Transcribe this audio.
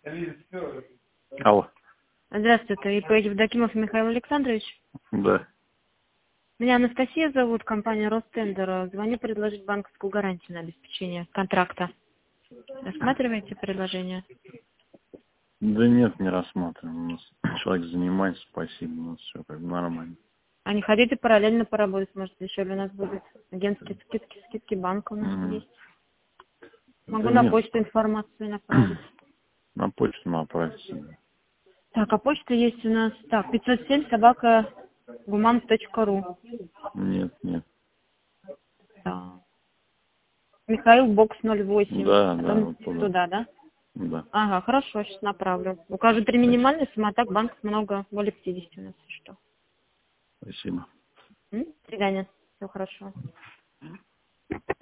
Алло. Здравствуйте, ИП Евдокимов Михаил Александрович. Да. Меня Анастасия зовут, компания Ростендер. Звоню предложить банковскую гарантию на обеспечение контракта. Рассматриваете предложение? Да нет, не рассматриваем. У нас человек занимается, спасибо, у нас все как бы нормально. А не хотите параллельно поработать, может, дешевле у нас будет? Агентские скидки банка у нас есть. Могу Да на нет, почту информацию направить. на почту направьте. Так, а почта есть у нас, так, 507 собака гуман.ру. Нет. Так. Михаил Бокс 08. Да, Потом вот туда. туда, да? Да. Ага, хорошо, сейчас направлю. Укажу 3 Спасибо. минимальные суммы, а так банков много, более 50 у нас. Что? Спасибо. До свидания. Все хорошо.